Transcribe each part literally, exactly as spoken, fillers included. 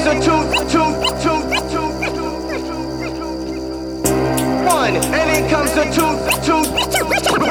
comes a two, two, two, two, one, and in comes a two, two, two.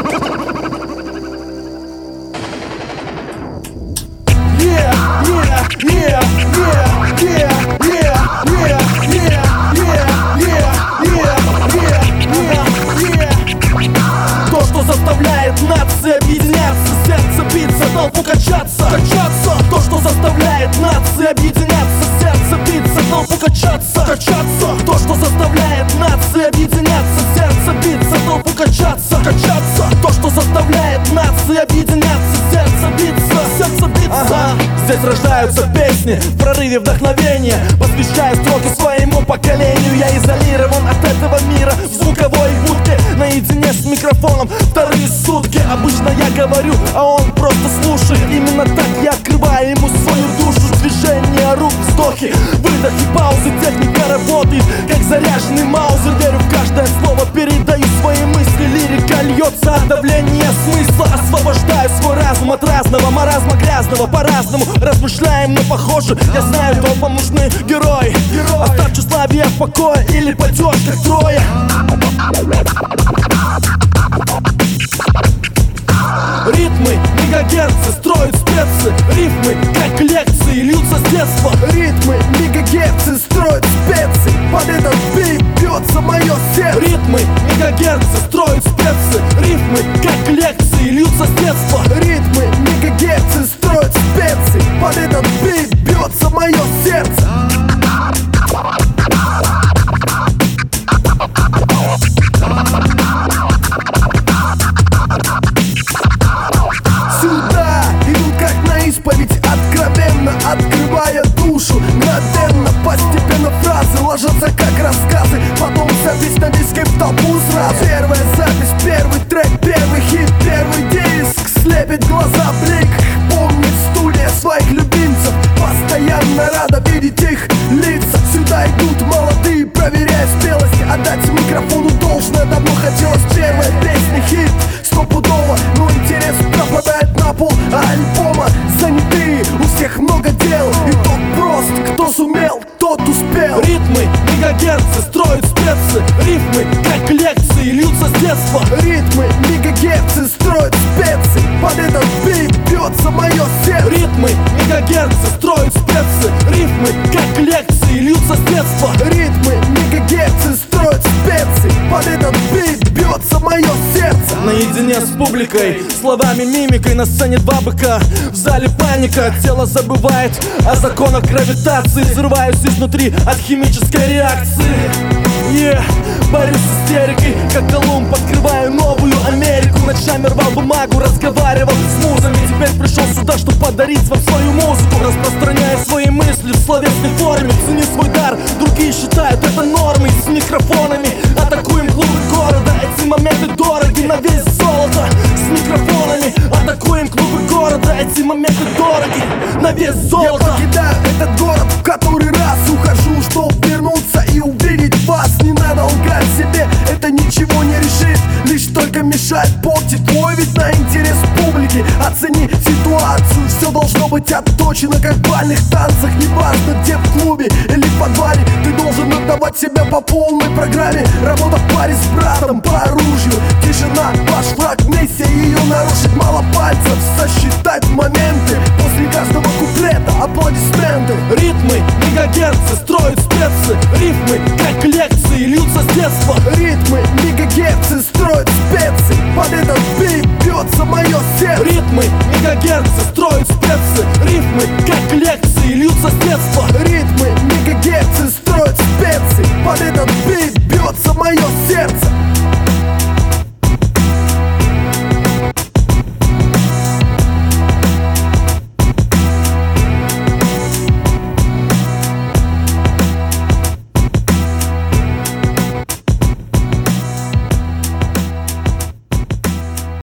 Yeah, yeah, yeah, yeah, yeah, yeah, yeah, yeah, yeah, yeah, yeah, yeah. То, что заставляет нации объединяться, сердце биться, толпу качаться, качаться. То, что заставляет нации объединяться, сердце биться, толпу качаться, качаться. То, что заставляет нации объединяться, сердце биться, толпу качаться, качаться. То, что заставляет нации объединяться, сердце биться, сердце биться. Ага. Здесь рождаются песни в прорыве вдохновения, посвящаю строки своему поколению. Я изолирован от этого мира в звуковой будке, наедине с микрофоном вторые сутки. Обычно я говорю, а он просто слушает. Именно так я открываю ему свою душу. Движение рук, вздохи, выдохи, паузы. Техника работает, как заряженный маузер. Верю в каждое слово, передаю свои мысли. Лирика льется от давления смысла. Освобождаю свой разум от разного маразма грязного. По-разному размышляем, но похоже. Я знаю, толпам нужны герои. Оставь тщеславие в покое или падешь как трое. Ритмы, мегагерцы строят спецы. Рифмы, как лекции, льются с детства. Ритмы, мегагерцы строят спецы. Под этот бит бьется мое сердце. Ритмы, мегагерцы строят спецы. Рифмы, как лекции, льются с детства. Ритмы, мегагерцы строят спецы. Под этот бит бьется мое сердце. Сюда идут как на исповедь, откровенно открывая душу. Мгновенно, постепенно фразы ложатся как рассказы. Потом запись на диске в толпу сразу. Первая запись, первый трек, первый хит, первый диск. Слепит глаза блик, помнит студия своих любимцев. Постоянно рада видеть их лица. Сюда идут молодые, проверяя спелость. Отдать микрофону должное давно хотелось. Первая песня хит, стопудово, но интерес пропадает на пол альбома. Занятые, у всех много дел. И тот прост, кто сумел, тот успел. Ритмы, мегагерцы строят спецы. Рифмы, как лекции, льются с детства. Ритмы, мегагерцы строят спецы. Под этот бит бьется мое сердце. Ритмы, мегагерцы строят спецы. Рифмы, как лекции, льются с детства. Ритмы, мегагерцы строят спецы. Под этот бит бьется мое сердце. Наедине с публикой, словами, мимикой. На сцене два быка, в зале паника. Тело забывает о законах гравитации. Взрываюсь изнутри от химической реакции. Yeah. Борюсь с истерикой, как Колумб. Открываю новую Америку. Ночами рвал бумагу, разговаривал с музами. Теперь пришел сюда, чтобы подарить вам свою музыку. Распространяя свои мысли в словесной форме. Цени свой дар, другие считают это нормой. С микрофонами атакуем клубы города. Эти моменты дороги на вес золота. С микрофонами атакуем клубы города. Эти моменты дороги на вес золота. Я покидаю этот город в который раз. Ухожу, чтоб вернуться и увидеть вас. Не надо лгать себе, это ничего не решит. Лишь только мешает портить твой вид на интерес публики. Оцени ситуацию, все должно быть отточено, как в бальных танцах. Неважно где, в клубе или в подвале. Ты должен отдавать себя по полной программе. Работа в паре с братом по оружию. Тишина, ваш флаг, миссия ее нарушить. Мало пальцев, сосчитать моменты. После каждого куплета аплодисменты. Ритмы, мегагерцы строят спецы. Рифмы, как лекции, льются с детства. Ритмы, мегагерцы строят спецы. Под этот бит бьется мое сердце. Ритмы, мегагерцы строят спецы. Рифмы, как лекции, льются с детства. Ритмы, мегагерцы строят спецы. Под этот бит бьется мое сердце.